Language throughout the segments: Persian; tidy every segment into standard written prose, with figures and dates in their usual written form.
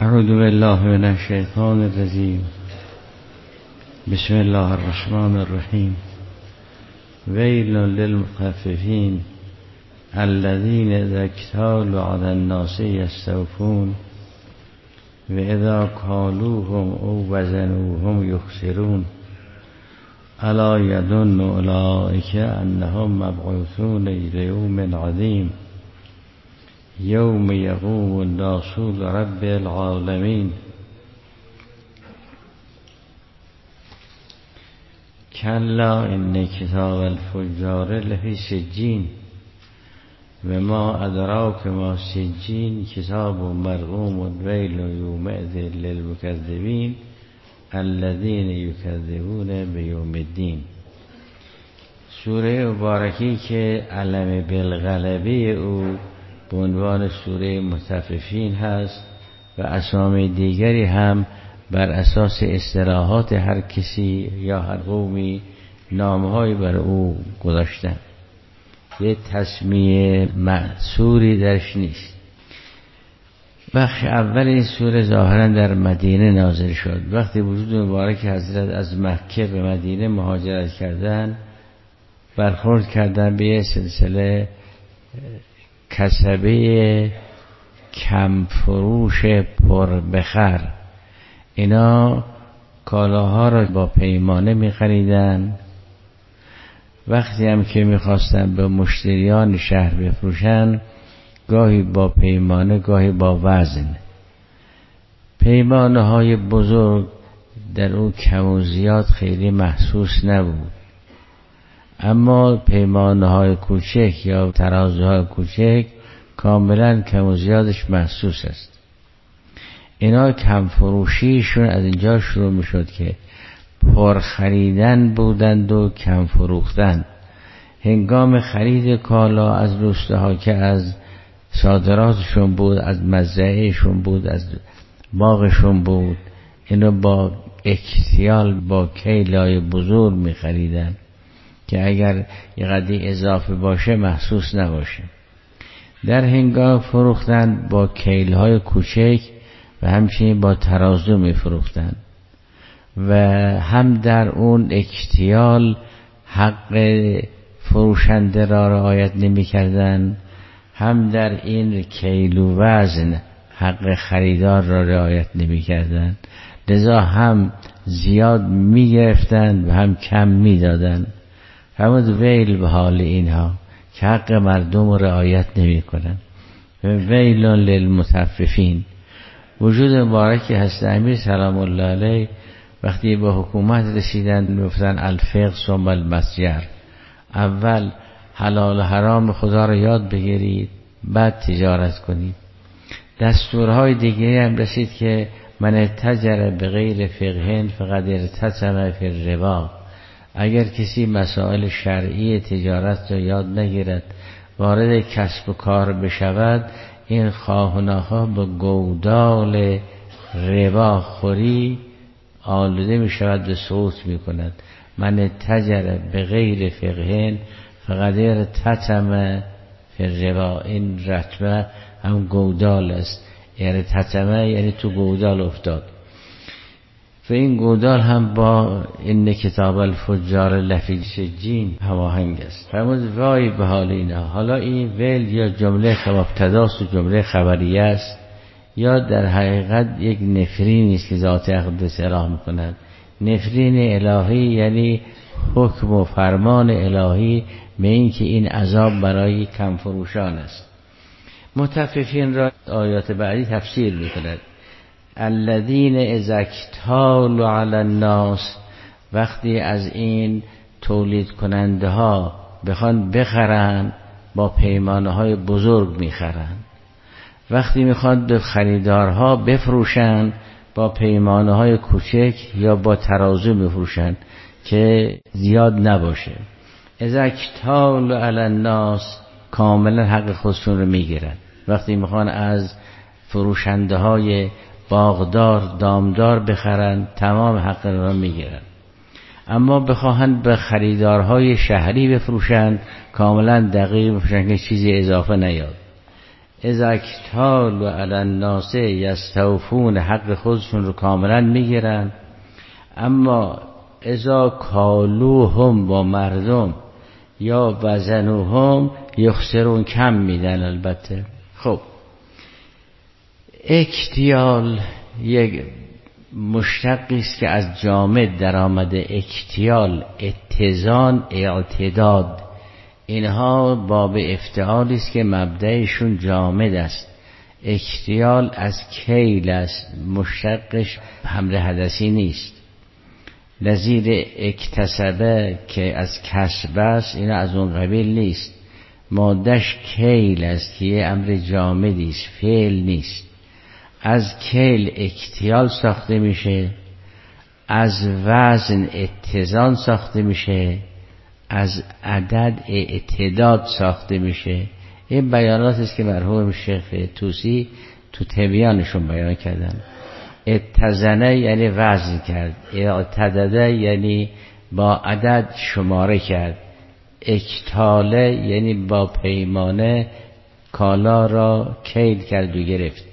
اعوذ بالله من الشیطان الرجیم. بسم الله الرحمن الرحیم. ویل للمطففین الذین اذا اکتالوا علی الناس یستوفون و اذا کالوهم او وزنوهم یخسرون الا یظن اولئک انهم مبعوثون لیوم عظیم یوم یقوم الناس لرب العالمین. کلا ان کتاب الفجار لفی سجین و ما ادراک ما سجین کتاب مرقوم ویل یومئذ للمکذبین الذین یکذبون بیوم الدین. سوره مبارکی که علم بالغلبه او به عنوان سوره مطففین هست و اسامی دیگری هم بر اساس اصطلاحات هر کسی یا هر قومی نامهایی بر او گذاشتن. یه تسمیه معصوری درش نیست. بخش اول این سوره ظاهرا در مدینه نازل شد. وقتی وجود مبارک حضرت از مکه به مدینه مهاجرت کردن، برخورد کردن به یه سلسله کسبه کمفروش پر بخر. اینا کالاها را با پیمانه می خریدن. وقتی هم که می خواستن به مشتریان شهر بفروشن، گاهی با پیمانه گاهی با وزن. پیمانه های بزرگ در اون کم و زیاد خیلی محسوس نبود، اما پیمانه های کوچک یا ترازوهای کوچک کاملا کم و زیادش محسوس است. اینا کم فروشیشون از اینجا شروع می شد که پر خریدن بودند و کم فروختن. هنگام خرید کالا از روسته ها که از صادراتشون بود، از مزرعهشون بود، از باغشون بود، اینو با اکتیال با کیلای بزرگ می خریدن که اگر یه قدری اضافه باشه محسوس نباشه. در هنگام فروختن با کیل‌های کوچک و همچنین با ترازو می فروختن و هم در اون اکتیال حق فروشنده را رعایت نمی کردن، هم در این کیل و وزن حق خریدار را رعایت نمی کردن. لذا هم زیاد می گرفتن و هم کم می دادن. همون ویل به حال اینها که حق مردم رو رعایت نمی کنن. ویل للمطففین. وجود مبارکی هست امیر سلام الله علیه وقتی به حکومت رسیدن گفتن الفقه ثم المسجر، اول حلال و حرام خدا رو یاد بگیرید بعد تجارت کنید. دستورهای دیگری هم رسید که من اتجر به غیر فقه فقد ارتکب فی الربا. اگر کسی مسائل شرعی تجارت را یاد نگیرد، وارد کسب و کار بشود، این خواه و ناخواه به گودال ربا خوری آلوده می شود و سقوط می کند. من اتجر به غیر فقه فقد ارتکب فی الربا. این رتبه هم گودال است. ارتکب یعنی تو گودال افتاد. و این گودال هم با این کتاب الفجار لفی سجین هماهنگ است. فرمود وای به حال اینا. حالا این ویل یا جمله مبتداست و جمله خبریه است یا در حقیقت یک نفرینی است که ذات اقدس اعلام می‌کند. نفرین الهی یعنی حکم و فرمان الهی به این که این عذاب برای کم فروشان است. مطففین را آیات بعدی تفسیر می‌کند. الذین اذا اکتالوا علی الناس، وقتی از این تولید کننده ها بخوان بخرن با پیمانه های بزرگ میخرن، وقتی میخوان به خریدارها بفروشن با پیمانه های کوچک یا با ترازو میفروشن که زیاد نباشه. اذا اکتالوا علی الناس کاملا حق خودشون رو میگیرن. وقتی میخوان از فروشنده های باغدار دامدار بخرن تمام حق را میگیرن، اما بخواهن به خریدارهای شهری بفروشن کاملا دقیق بفروشن که چیزی اضافه نیاد. اذا اکتالوا علی الناس یستوفون، حق خودشون رو کاملا میگیرن. اما اذا کالوهم، با مردم یا وزنوهم یخسرون، کم میدن. البته خب اکتیال یک مشتقی است که از جامد در آمده. اکتیال، اتزان، اعتداد، اینها باب افتعالی است که مبدأشون جامد است. اکتیال از کیل است، مشتقش حمل حدثی نیست. نظیر اکتسبه که از کسب است، این از اون قبیل نیست. مادش کیل است که یه امر جامدی است، فعل نیست. از کیل اکتیال ساخته میشه، از وزن اتزان ساخته میشه، از عدد اعتداد ساخته میشه. این بیانات است که مرحوم شیخ طوسی تو تبیانشون بیان کردن. اتزنه یعنی وزن کرد، اعتدده یعنی با عدد شماره کرد، اکتاله یعنی با پیمانه کالا را کیل کرد و گرفت.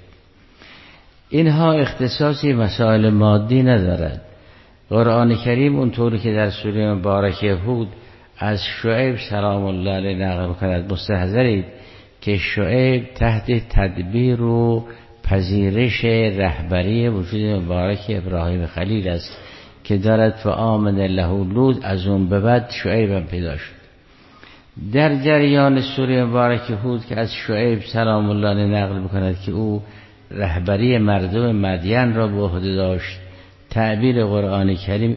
اینها اختصاصی مسائل مادی ندارد. قرآن کریم اونطوری که در سوره مبارکه هود از شعیب سلام الله علیه نقل کند، مستحضرید که شعیب تحت تدبیر و پذیرش رهبری وجود مبارک ابراهیم خلیل است که دارد فآمن له لوط، از اون به بعد شعیب هم پیدا شد. در جریان سوره مبارک هود که از شعیب سلام الله علیه نقل می‌کند که او رهبری مردم مدین را به عهده داشت، تعبیر قرآن کریم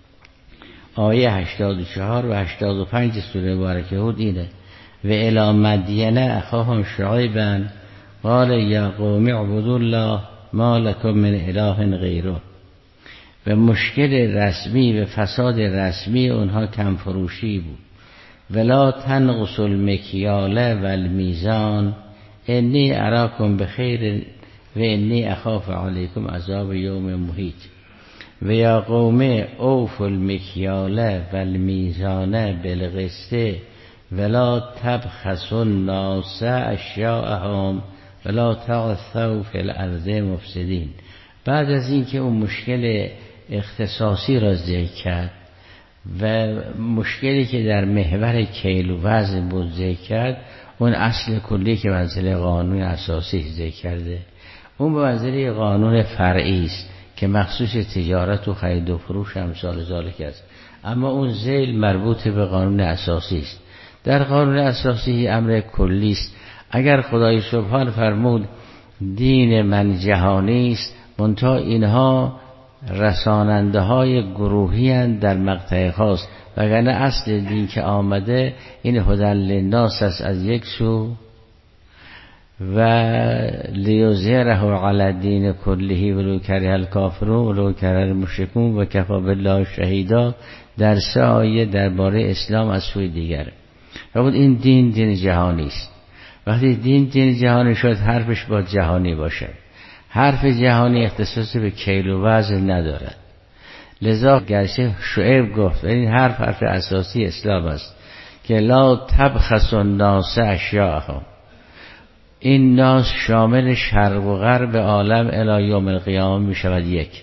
آیه 84 و 85 سوره مبارکه هود اینه: و الی مدین اخاهم شعیبا قال یا قوم اعبدوا الله ما لکم من اله غیره. و مشکل رسمی و فساد رسمی اونها کم فروشی بود. ولا تنقصوا المکیال و المیزان انی اراکم بخیر و انی اخاف علیکم عذاب یوم محیط. و یا قوم اوفوا المکیال و المیزان بالقسط ولا تبخسوا الناس اشیاءهم ولا تعثوا فی الارض مفسدین. بعد از این که اون مشکل اختصاصی را ذکر کرد و مشکلی که در محور کیل و وزن بود ذکر کرد، اون اصل کلی که منزله قانون اساسی ذکر کرده، اون به منزله قانون فرعی است که مخصوص تجارت و خرید و فروش امثال ذالک است. اما اون ذیل مربوط به قانون اساسی است. در قانون اساسی امر کلی است. اگر خدای سبحان فرمود دین من جهانی است، منتها اینها رساننده های گروهی هستند در مقطع خاص، وگرنه اصل دین که آمده این هدی للناس است از یک سو و لیظهره علی الدین کله ولو کره الکافرون ولو کره المشرکون و کفی بالله شهیدا در 3 آیه درباره اسلام از سوی دیگر. فرمود این دین جهانی است. وقتی دین جهانی شد، حرفش با جهانی باشد. حرف جهانی اختصاص به کیل و وزن ندارد. لذا گرچه شعیب گفت این حرف اساسی اسلام است که لا تبخسوا الناس اشیاءهم. این ناس شامل شرق و غرب عالم الی یوم القیامه می شود یک.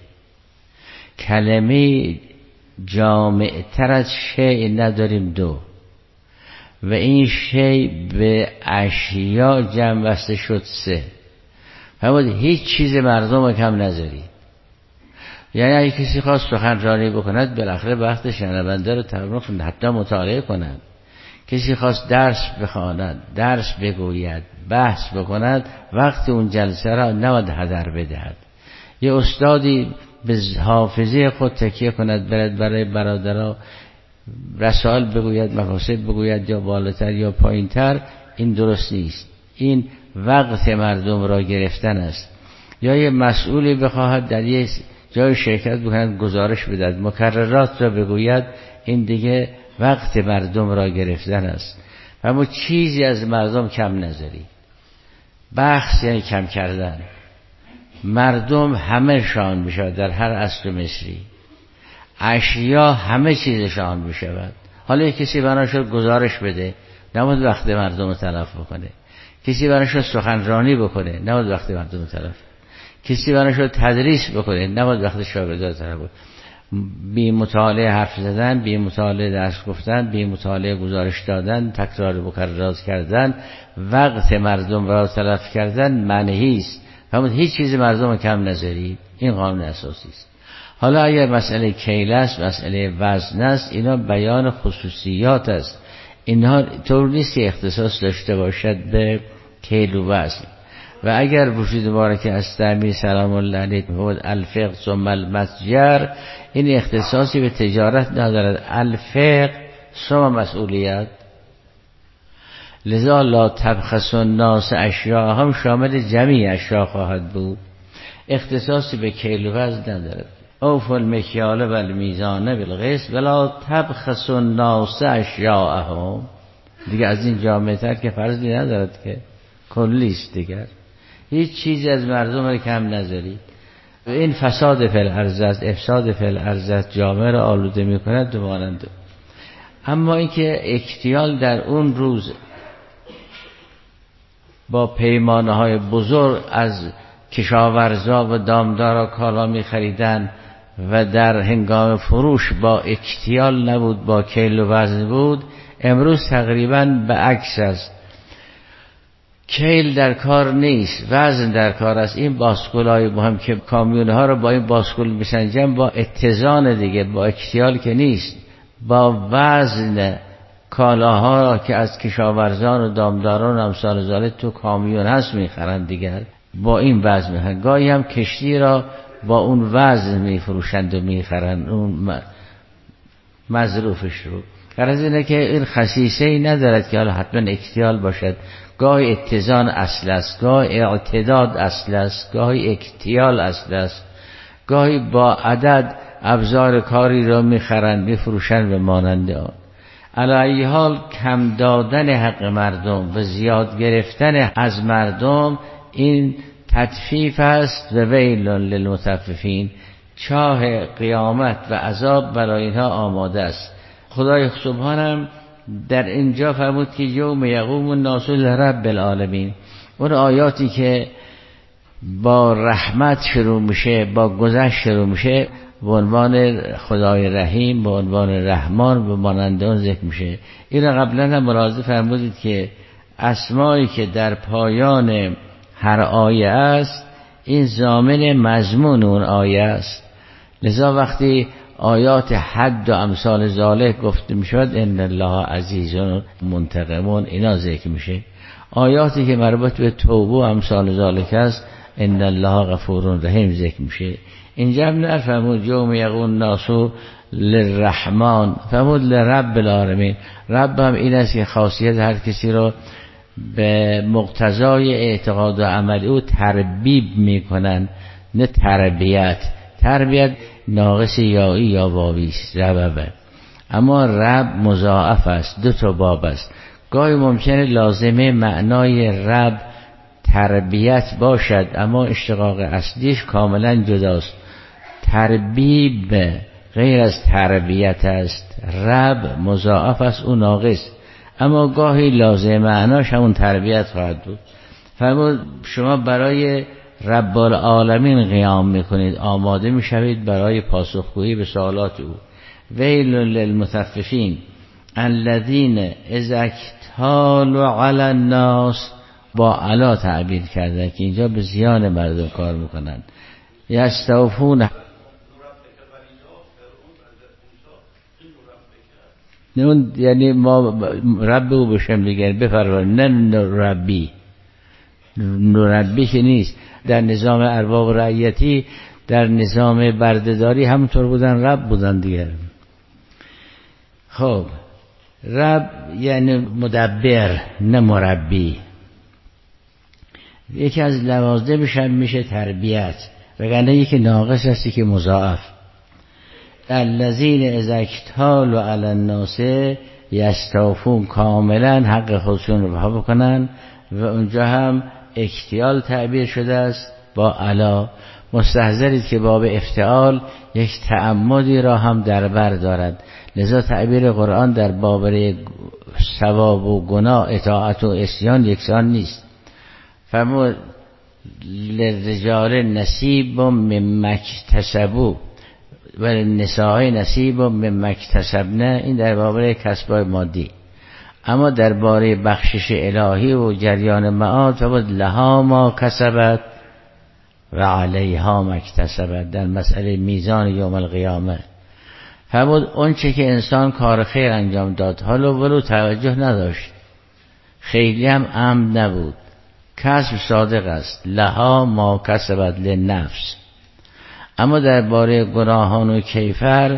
کلمه جامع تر از شیء نداریم 2. و این شیء به اشیاء جمع بسته شد 3. فرمود هیچ چیز مردم کم نذاری. یعنی اگه کسی خواست سخنرانی بکند بالاخره وقت شنونده رو تقریبا حتی مطالعه کند. کسی خواست درس بخواند، درس بگوید، بحث بکند، وقت اون جلسه را نباید هدر بدهد. یه استادی به حافظه خود تکیه کند، برد برای برادرها رسائل بگوید، مقاصد بگوید، یا بالاتر یا پایینتر، این درست نیست. این وقت مردم را گرفتن است. یا یه مسئولی بخواهد در یه جای شرکت بکند، گزارش بدهد، مکررات را بگوید، این دیگه وقت مردم را گرفتن است. اما چیزی از مردم کم نذاری. بحث یعنی کم کردن. مردم همه شان میشود در هر اصل مصری. اشیا همه چیزشان میشود. حالا یک کسی بنا شد گزارش بده، نباید وقت مردم رو تلف بکنه. کسی برایش سخنرانی بکنه نباید وقت مردم طرف، کسی برایش تدریس بکنه نباید وقت شاگردان طرف بود. بی مطالعه حرف زدن، بی مطالعه درس گفتن، بی مطالعه گزارش دادن، تکرار مکررات کردن، وقت مردم را تلف کردن منهی است. فرمود هیچ چیز مردم رو کم نذارید. این قانون اساسی است. حالا اگر مسئله کیل است، مسئله وزن است، اینا بیان خصوصیات است. اینها طور نیست که اختصاص داشته باشد به کیل و وزن. و اگر وجود مبارک استمی سلام الله علیه بود الفقه ثم المتجر، این اختصاصی به تجارت ندارد. الفقه ثم مسئولیت، لذا لا تبخس الناس اشیاءهم شامل جمیع اشیاء خواهد بود، اختصاصی به کیل و وزن ندارد. اوفوا المکیال و المیزان بالقسط ولا تبخسوا الناس اشیاءهم، دیگه از این جامع‌تر که فرضی ندارد که کلیست. دیگر هیچ چیزی از مردم رو کم نذارید. این فساد فی الارض است، افساد فی الارض است، جامعه را آلوده می‌کند دواننده. اما اینکه اکتیال در اون روز با پیمانه‌های بزرگ از کشاورزا و دامدارا کالا می‌خریدن و در هنگام فروش با اکتیال نبود، با کیل و وزن بود، امروز تقریباً به عکس است. کیل در کار نیست، وزن در کار است. این باسکول‌های با هم که کامیون‌ها رو با این باسکول میسنجن، با اتزان دیگه، با اکتیال که نیست، با وزن کالاها را که از کشاورزان و دامداران و امثال ذالک تو کامیون هست میخرند، دیگر با این وزن میخرند. گاهی هم کشتی را با اون وزن میفروشند و میخرند اون مظروفش رو. غرض اینه که این خصیصه ای ندارد که حالا حتما اکتیال باشد. گاهی اتزان اصل است، گاهی اعتداد اصل است، گاهی اکتیال اصل است، گاهی با عدد ابزار کاری را میخرند میفروشند به مانند آن. علی حال کم دادن حق مردم و زیاد گرفتن از مردم این تطفیف است و ویل للمطففین، چاه قیامت و عذاب برای اینها آماده است. خدای سبحانم در اینجا فرمود که یوم یقوم الناس لرب العالمین، اون آیاتی که با رحمت شروع میشه، با گذشت شروع میشه، به عنوان خدای رحیم، به عنوان رحمان، به مانند اون ذکر میشه. این قبلا هم ملاحظه فرمودید که اسمایی که در پایان هر آیه است این ضامن مضمون اون آیه است. لذا وقتی آیات حد و امثال ذالک گفته میشود ان الله عزیز منتقمون اینا ذکر میشه. آیاتی که مربوط به توبه و امثال ذالک است ان الله غفور رحیم ذکر میشه. اینجا هم نفرمود یوم یقوم الناس للرحمن، فرمود لرب العالمین. رب هم این است که خاصیت هر کسی رو به مقتضای اعتقاد و عمل او تربیب میکنن، نه تربیت. تربیت ناقص یایی یا واوی است، رببه. اما رب مضاعف است، دو تا باب است. گاهی ممکنه لازمه معنای رب تربیت باشد اما اشتقاق اصلیش کاملا جداست. تربیب غیر از تربیت است، رب مضاعف است، اون ناقص. اما گاهی لازم معناش همون تربیت خواهد بود. فرمود شما برای رب العالمین قیام میکنید، آماده میشوید برای پاسخگویی به سوالات او. ویل للمطففین الذین اذا اکتالوا علی الناس، با علا تعبیر کردن که اینجا به زیان مردم کار میکنن. یستوفون، اون یعنی ما رب او بشم دیگر بفرمایید، نه ربی. نوربی که نیست. در نظام ارباب رعیتی، در نظام بردهداری همونطور بودن، رب بودن دیگر. خب رب یعنی مدبر، نه مربی. یکی از لوازمش هم میشه تربیت، وگرنه یکی ناقص هستی که مضاعف. الذین اذا اکتالوا علی الناس یستوفون، کاملا حق خودشون رو رها بکنن. و اونجا هم اکتیال تعبیر شده است با علا. مستحضرید که باب افتعال یک تعمدی را هم در بر دارد، لذا تعبیر قرآن در باب ثواب و گناه، اطاعت و عصیان یکسان نیست. فرمود للرجال نصیب مما اکتسبوا و للنساء نصیب مما اکتسبن. این در باره کسب‌های مادی. اما درباره بخشش الهی و جریان معاد فرمود لها ما کسبت و علیها ما اکتسبت. در مسئله میزان یوم القیامه فرمود اون چه که انسان کار خیر انجام داد حالا ولو توجه نداشت، خیلی هم عمد نبود، کسب صادق است، لها ما کسبت لنفس. اما درباره گناهان و کیفر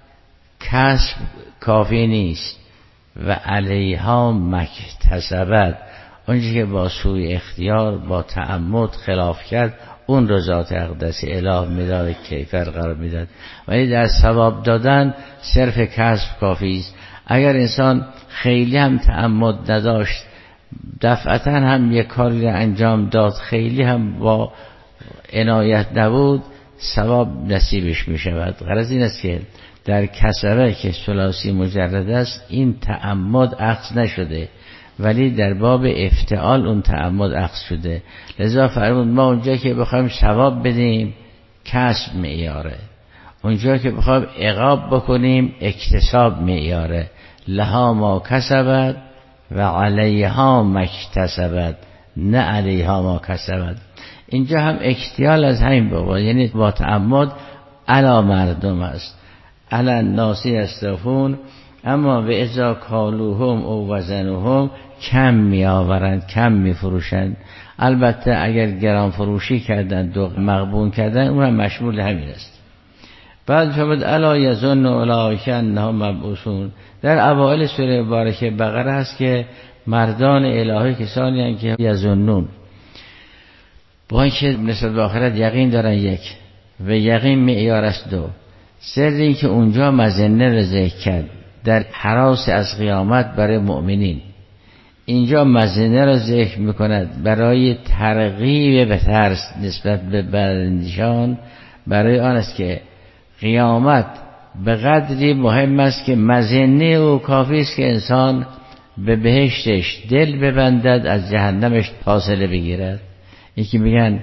کسب کافی نیست، و علیها مکتسبت، اونچه که با سوی اختیار با تعمد خلاف کرد اون رو ذات اقدس اله مدار کیفر قرار میداد. ولی در ثواب دادن صرف کسب کافی است. اگر انسان خیلی هم تعمد نداشت، دفعتا هم یک کاری رو انجام داد، خیلی هم با عنایت نبود، ثواب نصیبش می شود. غرض این است که در کسبه که ثلاثی مجرد است این تعمد اخذ نشده، ولی در باب افتعال اون تعمد اخذ شده. لذا فرمود ما اونجا که بخوایم ثواب بدیم کسب معیاره، اونجا که بخوایم عقاب بکنیم اکتساب معیاره. لها ما کسبت و علیها ما اکتسبت، نه علیها ما کسبت. اینجا هم اکتیال از همین بابا، یعنی با تعمد علی مردم است، علی الناس یستوفون، اما به ازا کالوهم او وزنوهم کم می آورند، کم می فروشند. البته اگر گران فروشی کردند و مغبون کردند اون هم مشمول همین است. بعد فرمود الا یظن اولئک انهم مبعوثون. در اوائل سوره مبارکه بقره است که مردان الهی کسانی هستند که یظنون، با اینکه نسبت به آخرت یقین دارن یک، و یقین معیار است دو. سر این که اونجا مظنه را ذکر کرد در هراس از قیامت برای مؤمنین، اینجا مظنه را ذکر میکند برای ترغیب به ترس نسبت به بداندیشان، برای آن است که قیامت به قدری مهم است که مظنه او کافی است که انسان به بهشتش دل ببندد، از جهنمش فاصله بگیرد. یکی میگن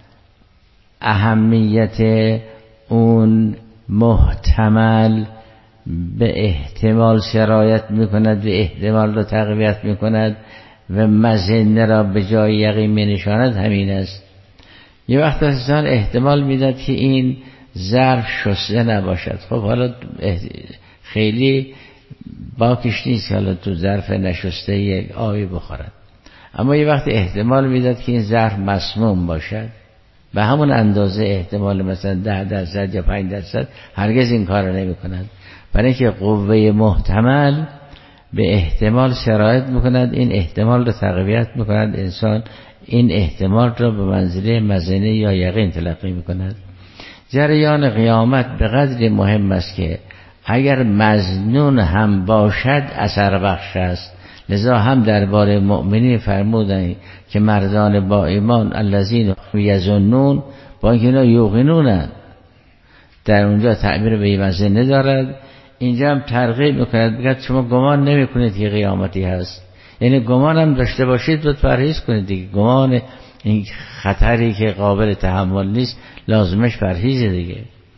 اهمیت اون محتمل به احتمال سرایت میکند، به احتمال را تقویت میکند و مظنه را به جای یقین مینشاند. همین است. یه وقت انسان احتمال میداد که این ظرف شسته نباشد، خب حالا خیلی باکش نیست حالا تو ظرف نشسته یک آبی بخورد، اما یه وقت احتمال میداد که این ظرف مسموم باشد، به همون اندازه احتمال مثلا 10% یا 5% هرگز این کار رو نمی کند، برای اینکه قوه محتمل به احتمال سرایت میکند، این احتمال رو تقویت میکند، انسان این احتمال رو به منزله مظنه یا یقین تلقی میکند. جریان قیامت به قدری مهم است که اگر مظنون هم باشد اثر بخش است. لذا هم درباره مؤمنین فرمودند که مردان با ایمان الذین یظنون، با اینکه اینا یوقنونند، در اونجا تعبیر به مظنه دارد، اینجا هم ترغیب میکند بگید شما گمان نمی کنید که قیامتی هست، یعنی گمان هم داشته باشید باید پرهیز کنید دیگه. گمان این خطری که قابل تحمل نیست لازمش پرهیزه دیگه.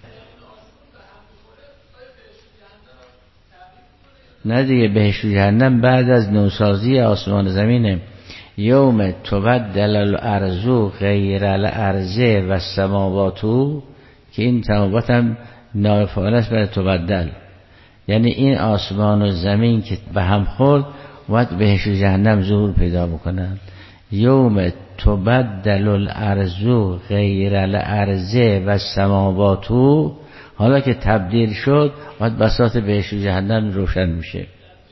نه دیگه، بهشت و جهنم بعد از نوسازی آسمان زمینه. یوم تبدل الارض غیر الارض و السماوات، که این سماوات هم نائب فاعل است برای تبدل، یعنی این آسمان و زمین که به هم خورد باید بهشت و جهنم ظهور پیدا بکنند. یوم تبدل الارض غیر الارض و السماوات، حالا که تبدیل شد باید بساط بهشت و جهنم روشن میشه.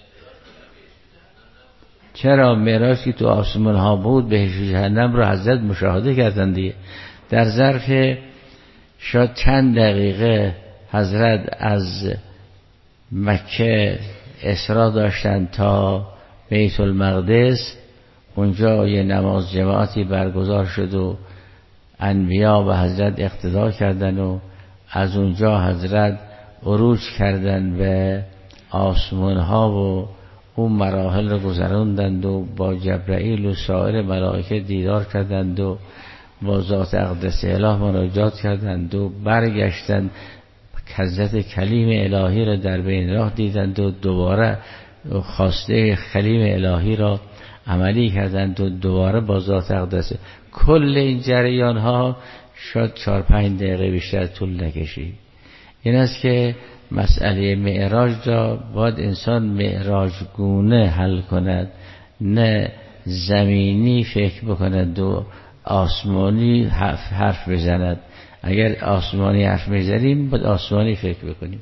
چرا؟ معراج که تو آسمان ها بود بهشت و جهنم رو حضرت مشاهده کردن دیگه. در ظرف شاید چند دقیقه حضرت از مکه اسرا داشتن تا بیت المقدس، اونجا یه نماز جماعتی برگزار شد و انبیا به حضرت اقتدا کردن و از اونجا حضرت عروج کردن به آسمان ها و اون مراحل رو گذراندند و با جبرائیل و سایر ملائکه دیدار کردند و با ذات اقدس اله مناجات کردند و برگشتند، حضرت کلیم الهی را در بین راه دیدند و دوباره خواسته کلیم الهی را عملی کردند و دوباره با ذات اقدس. کل این جریان ها شاید 4-5 دقیقه بیشتر طول نکشید. این است که مسئله معراج را باید انسان معراج گونه حل کند، نه زمینی فکر بکند و آسمانی حرف بزند. اگر آسمانی حرف بزنیم باید آسمانی فکر بکنیم.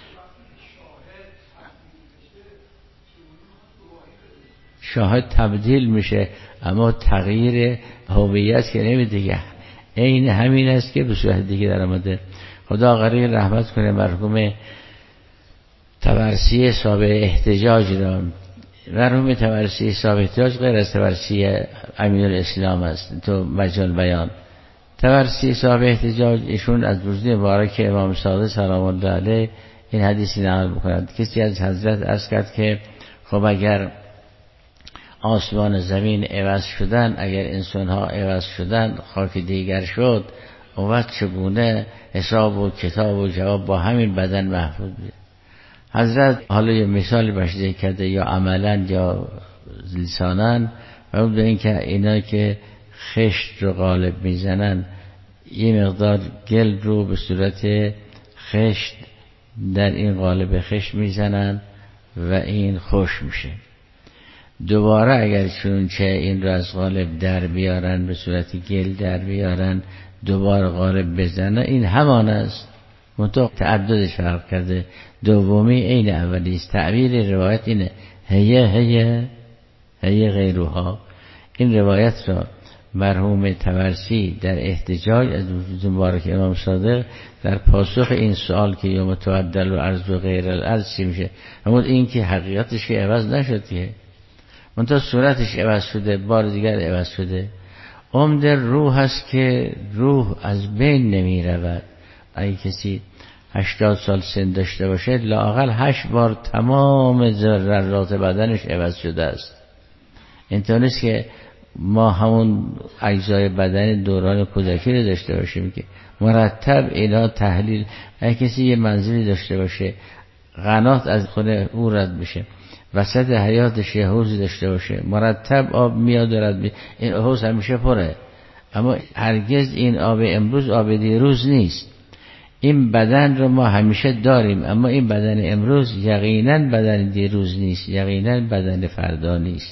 شاهد تبدیل میشه اما تغییر هویت که نمیده، این همین است که به صورت دیگه در آمده. خدا غریق رحمت کنه مرحوم طبرسی صاحب احتجاج را. مرحوم طبرسی صاحب احتجاج غیر از طبرسی امین الاسلام است تو مجال بیان. طبرسی صاحب احتجاج ایشون از وجود مبارک امام صادق سلام الله علیه این حدیثی نقل می‌کند. کسی از حضرت عرض کرد که خب اگر آسمان و زمین عوض شدن، اگر انسان‌ها عوض شدن، خاک دیگر شد، اون وقت چگونه حساب و کتاب و جواب با همین بدن محفوظ میشه؟ حضرت حالا یه مثال بشده کرده یا عملا یا لسانا، و اون به این که اینا که خشت رو غالب میزنن یه مقدار گل رو به صورت خشت در این قالب خشت میزنن و این خوش میشه. دوباره اگر چونچه این رو از قالب در بیارن به صورت گل در بیارن دوباره قالب بزنن، این همان است، منطقه تعددش فرق کرده. دومی این اولی است. تعبیر روایت اینه هیه غیروها. این روایت را مرحوم طبرسی در احتجاج از وجود مبارک امام صادق در پاسخ این سوال که یوم تبدل الارض و غیر الارض چی میشه، اما این که حقیقتش که عوض نشد که منتها صورتش عوض شده، بار دیگر عوض شده. عمده روح هست که روح از بین نمی رود. اگه کسی 80 سال سن داشته باشه لااقل 8 بار تمام ذرات بدنش عوض شده است. اینطور نیست که ما همون اجزای بدن دوران کودکی رو داشته باشیم که مرتب اینا تحلیل. اگه کسی یه منزلی داشته باشه قنات از خونه او رد میشه، وسط حیاتش یه حوضی داشته باشه مرتب آب میاد و رد میشه، این حوض همیشه پره، اما هرگز این آب امروز آب دیروز نیست. این بدن رو ما همیشه داریم، اما این بدن امروز یقینا بدن دیروز نیست، یقینا بدن فردا نیست.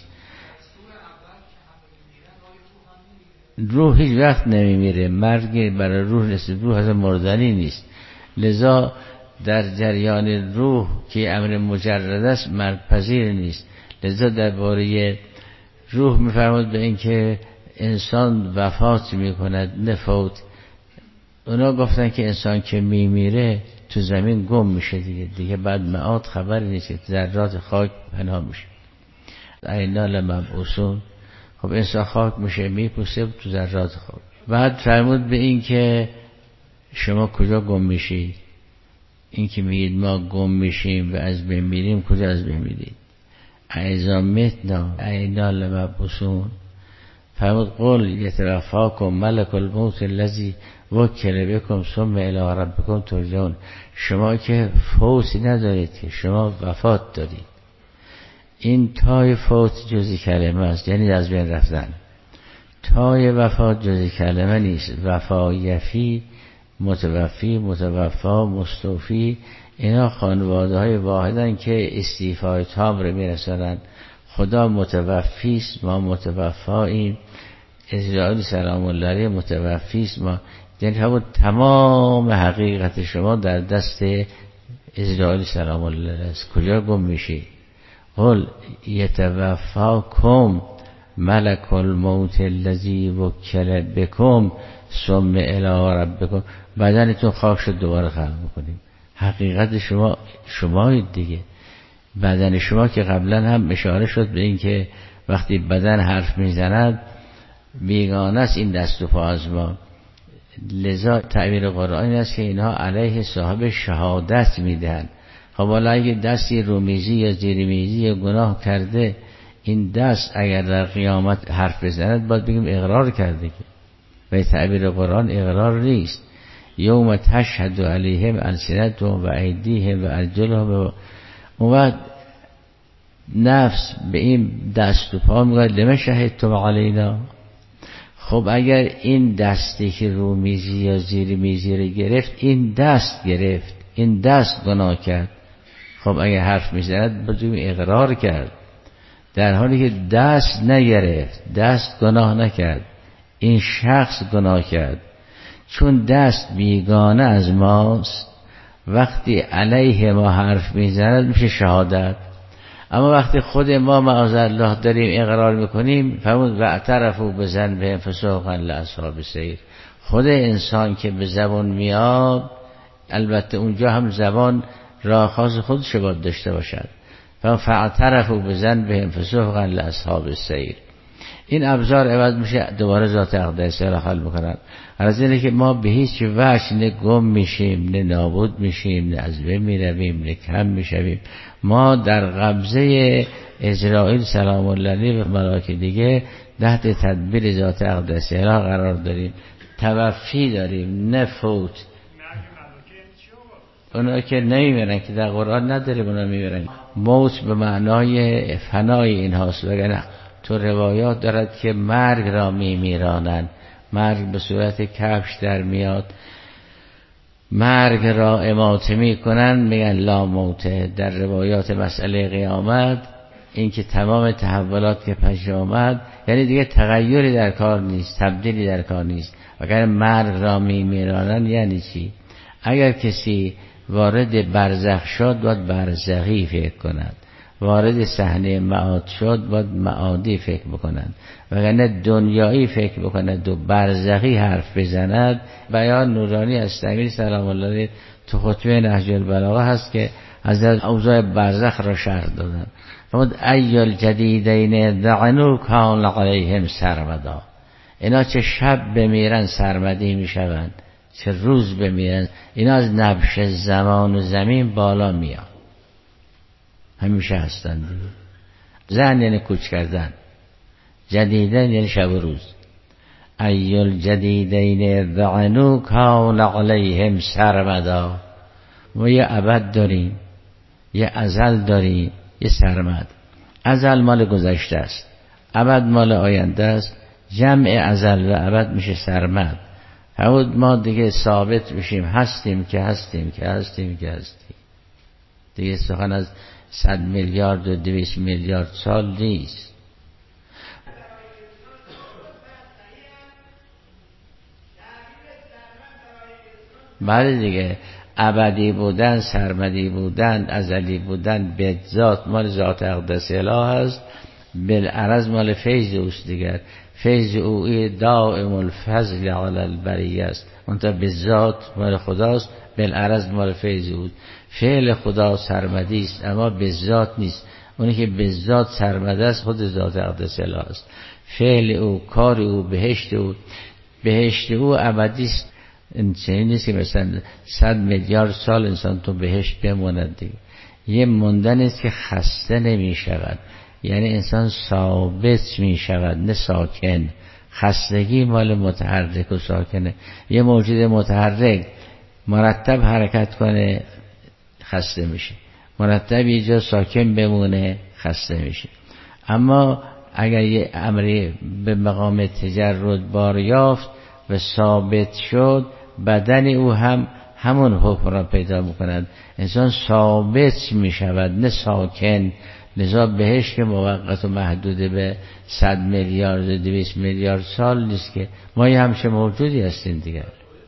روح هیچ وقت نمیمیره، مرگ برای روح نیست، روح از مردنی نیست. لذا در جریان روح که امر مجرد است مرگ پذیر نیست. لذا درباره روح میفرماد به این که انسان وفات میکند، نفوت. اونا گفتن که انسان که میمیره تو زمین گم میشه دیگه بعد معاد خبری نیست، ذرات خاک پنهان میشه. اینا لمبعوثون. خب انسان خاک میشه میپوسه تو ذرات خاک. بعد فرمود به این که شما کجا گم میشید؟ این که میگید ما گم میشیم و از بین میریم، کجا از بین میرید؟ اذا متنا اینا لمبعوثون. فرمود قل یتوفاکم ملک الموت الذی وکل بکم ثم الی ربکم ترجعون. شما که فوتی ندارید، که شما وفات دارید. این تای فوت جزی کلمه است، یعنی از بین رفتن. تای وفات جزی کلمه نیست. وفا، یفی، متوفی، متوفا، مستوفی، اینا خانواده های واحدن که استیفای تام رو میرسانن. خدا متوفیست، ما متوفاییم. اسرائیل سلام الله علیه متوفیست، ما یعنی همون تمام حقیقت شما در دست اسرائیل سلام الله علیه است. کجا گم میشی؟ قل یتوفاکم ملک الموت الذی وکل بکم ثم الی ربکم. بدنتون خاک شد دوباره خلق میکنیم. حقیقت شمایید دیگه. بدن شما که قبلا هم اشاره شد به این که وقتی بدن حرف میزند بیگانه است این دست و پا از ما. لذا تعبیر قرآن است که اینها علیه صاحب شهادت میدهند. خب حالا اگه دستی رومیزی یا زیرمیزی یا گناه کرده، این دست اگر در قیامت حرف بزند باید بگیم اقرار کرده، که به تعبیر قرآن اقرار نیست. یوم تشهد علیهم السنتهم و ایدیهم و ارجلهم. اون وقت نفس به این دست و پا میگه لما شهدتم علینا. خب اگر این دستی که رومیزی یا زیر میزی رو گرفت، این دست گرفت، این دست گناه کرد، خب اگر حرف میزند باید اقرار کرد، در حالی که دست نگرفت، دست گناه نکرد، این شخص گناه کرد. چون دست بیگانه از ماست، وقتی علیه ما حرف میزند میشه شهادت. اما وقتی خود ما معاذالله داریم اقرار میکنیم، فرمود و اعترفوا بذنبهم فسوقا لاصحاب السعیر. خود انسان که به زبان میاد، البته اونجا هم زبان راه خاص خودش باید داشته باشد، فاعترفوا بذنبهم فسوقا لاصحاب السعیر. این ابزار عوض میشه، دوباره ذات اقدس را حل میکنن. از اینه که ما به هیچ وجه نه گم میشیم، نه نابود میشیم، نه از بین میرویم، نه کم میشویم. ما در قبضه اسرائیل سلام الله علیه و ملائکه دیگه تحت تدبیر ذات اقدس را قرار داریم، توفی داریم، نه فوت. اونا که نمیمیرن، که در قرآن نداریم اونا میمیرن. موت به معنای فنای این هاست، وگرنه تو روایات دارد که مرگ را میمیرانند. مرگ به صورت کفش در میاد، مرگ را اماطه میکنن، میگن لا موته. در روایات مسئله قیامت این که تمام تحولات که پیش آمد، یعنی دیگه تغییری در کار نیست، تبدیلی در کار نیست. وگرنه مرگ را میمیرانن یعنی چی؟ اگر کسی وارد برزخ شد باید برزخی فکر کند، وارد صحنه معاد شد باید معادی فکر بکنند، وگرنه دنیایی فکر بکند و برزخی حرف بزند. بیان نورانی از امیر سلام الله علیه تو خطبه نهج البلاغه هست که از اوضاع برزخ را شرح دادن. فرمود ایال جدیدین دعنوا کان علیهم سرمدا. اینا چه شب بمیرن سرمدی میشوند، چه روز بمیرن، اینا از نبش زمان و زمین بالا میان، همیشه هستند. زن یعنی کوچ کردن، جدیدن یعنی شب و روز. ایال جدیدین دعنوا کان علیهم سرمدا. ما یه ابد داریم، یه ازل داریم، یه سرمد. ازل مال گذشته است، ابد مال آینده است. جمع ازل و ابد میشه سرمد. فرمود ما دیگه ثابت بشیم هستیم که هستیم که هستیم که هستیم. دیگه سخن از 100 میلیارد و 200 میلیارد سال نیست. بله دیگه، ابدی بودن، سرمدی بودن، ازلی بودن، به ذات مال ذات اقدس اله است، بالعرض مال فیض اوست دیگر. فیض اوی دائم الفضل علی البریه است، منتها به ذات مال خداست، بالعرض مال فیض اوست. فعل خدا سرمدی است اما به ذات نیست. اونی که به ذات سرمده است خود ذات اقدس اله است. فعل او، کار او، بهشت او، بهشت او ابدی است. این چنین نیست که مثلا 100 میلیارد سال انسان تو بهشت بماند دیگه. یه موندن است که خسته نمی شود، یعنی انسان ثابت می شود نه ساکن. خستگی مال متحرک و ساکنه. یه موجود متحرک مرتب حرکت کنه خسته میشه، مرتب یه جا ساکن بمونه خسته میشه. اما اگر یه امری به مقام تجرد بار یافت و ثابت شد، بدن او هم همون حکم را پیدا میکند. انسان ثابت میشود نه ساکن. لذا بهش که موقت و محدود به 100 میلیارد و 200 میلیارد سال نیست که ما یه همچه موجودی هستیم دیگر.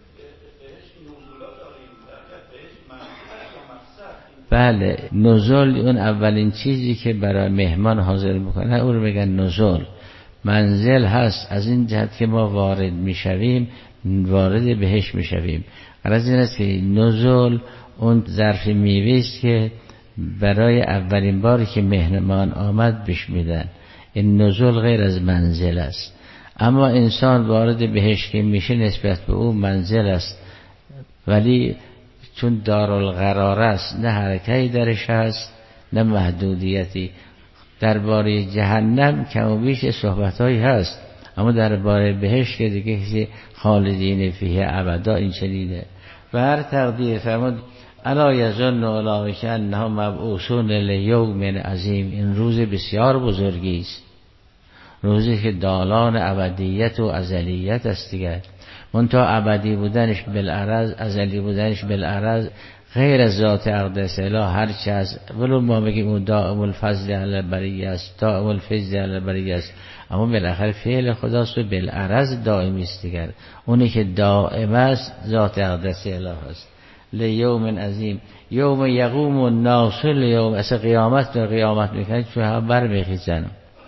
بله، نزول اون اولین چیزی که برای مهمان حاضر میکنه اون رو میگن نزول. منزل هست از این جهت که ما وارد میشویم، وارد بهش میشویم. از این است که نزول اون ظرف میوه‌ست که برای اولین باری که مهمان آمد بهش میدن. این نزول غیر از منزل است. اما انسان وارد بهش که میشه نسبت به او منزل است، ولی چون دارالقرار است، نه حرکتی درش هست نه محدودیتی. درباره جهنم کم و بیش صحبت‌هایی هست، اما درباره بهشت که دیگه کسی خالدین فیه ابدا این شنیده. و هر تقدیر فرمود الا یظن اولئک انهم مبعوثون لیوم عظیم. این روز بسیار بزرگی است، روزی که دالان ابدیت و ازلیت است دیگر. منتها ابدی بودنش بالعرض، ازلی بودنش بالعرض، غیر از ذات اقدس اله هرچه از ولو ما بگیم اون دائم الفضل علی البریه است، دائم الفضل علی البریه است، اما بالاخره فعل خداست و بالعرض دائمی است دیگر. اونی که دائم است ذات اقدس اله است. لیوم عظیم، یوم یقوم الناس لیوم، اصلا قیامت میکنه چون هم بر میخیزن،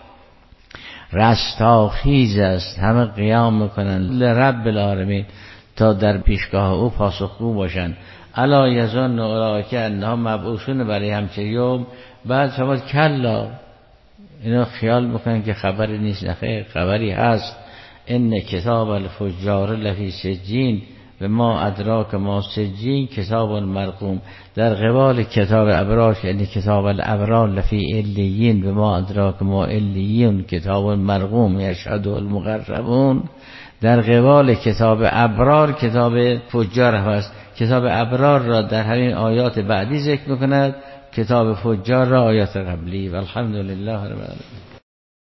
رستاخیز است، همه قیام میکنن لرب العالمین تا در پیشگاه او پاسخگو باشن. الا یظن اولئک انهم مبعوثون برای همچه یوم. بعد شما کلا اینا خیال میکنن که خبری نیست، نه خبری هست. ان کتاب الفجار لفی سجین و ما ادراک ما سجین کتاب مرقوم. در قبال کتاب ابرار یعنی کتاب الابرار لفی علیین و ما ادراک ما علیین کتاب مرقوم یشهد المقربون. در قبال کتاب ابرار کتاب فجار هست. کتاب ابرار را در همین آیات بعدی ذکر میکند، کتاب فجار را آیات قبلی. والحمدلله رب العالمین.